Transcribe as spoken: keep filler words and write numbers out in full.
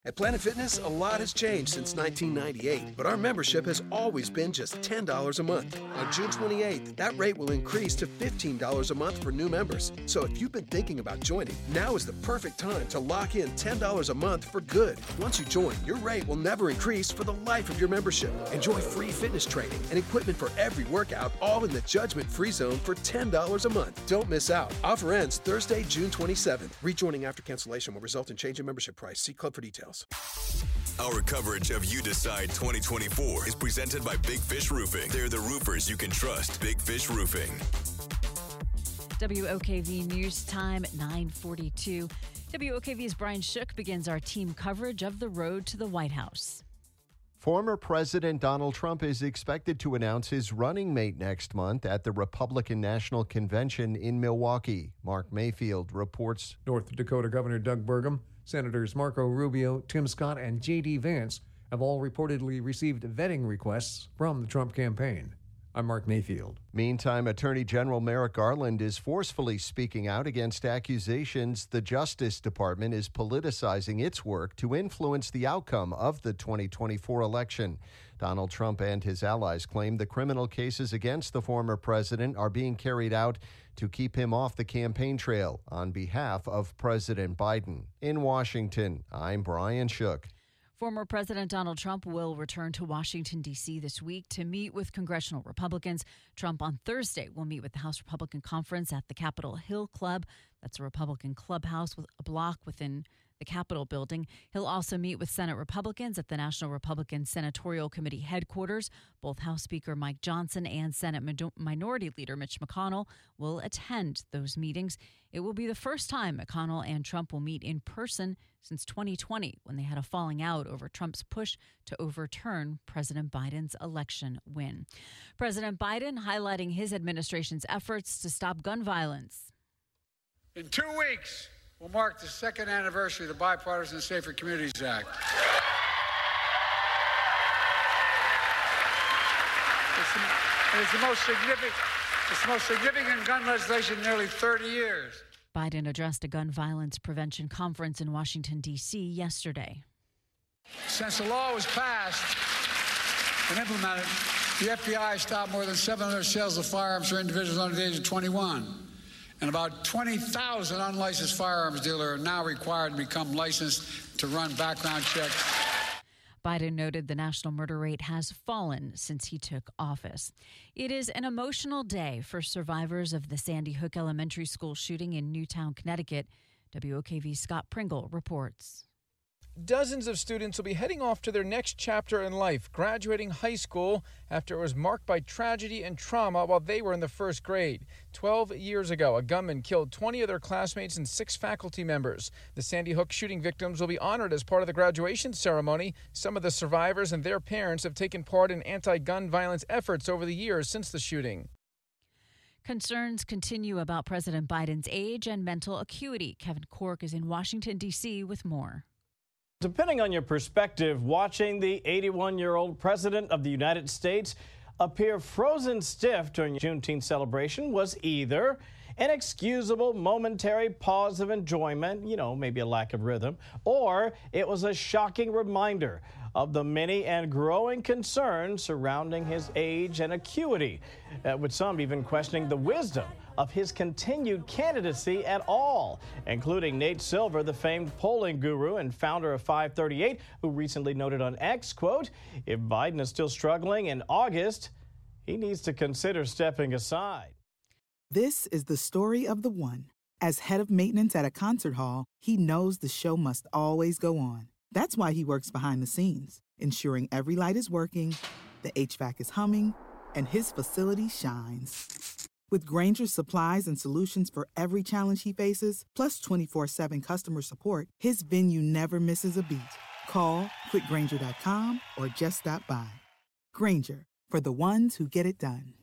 At Planet Fitness, a lot has changed since nineteen ninety-eight, but our membership has always been just ten dollars a month. On June twenty-eighth, that rate will increase to fifteen dollars a month for new members. So if you've been thinking about joining, now is the perfect time to lock in ten dollars a month for good. Once you join, your rate will never increase for the life of your membership. Enjoy free fitness training and equipment for every workout, all in the judgment-free zone for ten dollars a month. Don't miss out. Offer ends Thursday, June twenty-seventh. Rejoining after cancellation will result in change in membership price. See club for details. Our coverage of You Decide twenty twenty-four is presented by Big Fish Roofing. They're the roofers you can trust. Big Fish Roofing. W O K V News Time at nine forty-two. W O K V's Brian Shook begins our team coverage of the road to the White House. Former President Donald Trump is expected to announce his running mate next month at the Republican National Convention in Milwaukee. Mark Mayfield reports. North Dakota Governor Doug Burgum, Senators Marco Rubio, Tim Scott, and J D. Vance have all reportedly received vetting requests from the Trump campaign. I'm Mark Mayfield. Meantime, Attorney General Merrick Garland is forcefully speaking out against accusations the Justice Department is politicizing its work to influence the outcome of the twenty twenty-four election. Donald Trump and his allies claim the criminal cases against the former president are being carried out to keep him off the campaign trail on behalf of President Biden. In Washington, I'm Brian Shook. Former President Donald Trump will return to Washington, D C this week to meet with congressional Republicans. Trump on Thursday will meet with the House Republican Conference at the Capitol Hill Club. That's a Republican clubhouse with a block within the Capitol building. He'll also meet with Senate Republicans at the National Republican Senatorial Committee headquarters. Both House Speaker Mike Johnson and Senate Minority Leader Mitch McConnell will attend those meetings. It will be the first time McConnell and Trump will meet in person since twenty twenty, when they had a falling out over Trump's push to overturn President Biden's election win. President Biden highlighting his administration's efforts to stop gun violence. In two weeks, will mark the second anniversary of the Bipartisan Safer Communities Act. It's the, it's the most significant, it's the most significant gun legislation in nearly thirty years. Biden addressed a gun violence prevention conference in Washington, D C yesterday. Since the law was passed and implemented, the F B I stopped more than seven hundred sales of firearms for individuals under the age of twenty-one. And about twenty thousand unlicensed firearms dealers are now required to become licensed to run background checks. Biden noted the national murder rate has fallen since he took office. It is an emotional day for survivors of the Sandy Hook Elementary School shooting in Newtown, Connecticut. W O K V's Scott Pringle reports. Dozens of students will be heading off to their next chapter in life, graduating high school after it was marked by tragedy and trauma while they were in the first grade. Twelve years ago, a gunman killed twenty of their classmates and six faculty members. The Sandy Hook shooting victims will be honored as part of the graduation ceremony. Some of the survivors and their parents have taken part in anti-gun violence efforts over the years since the shooting. Concerns continue about President Biden's age and mental acuity. Kevin Cork is in Washington, D C with more. Depending on your perspective, watching the eighty-one-year-old president of the United States appear frozen stiff during the Juneteenth celebration was either an excusable momentary pause of enjoyment, you know, maybe a lack of rhythm, or it was a shocking reminder of the many and growing concerns surrounding his age and acuity, uh, with some even questioning the wisdom of his continued candidacy at all, including Nate Silver, the famed polling guru and founder of five thirty-eight, who recently noted on X, quote, if Biden is still struggling in August, he needs to consider stepping aside. This is the story of the one. As head of maintenance at a concert hall, he knows the show must always go on. That's why he works behind the scenes, ensuring every light is working, the H V A C is humming, and his facility shines. With Grainger's supplies and solutions for every challenge he faces, plus twenty-four seven customer support, his venue never misses a beat. Call quick grainger dot com or just stop by. Grainger, for the ones who get it done.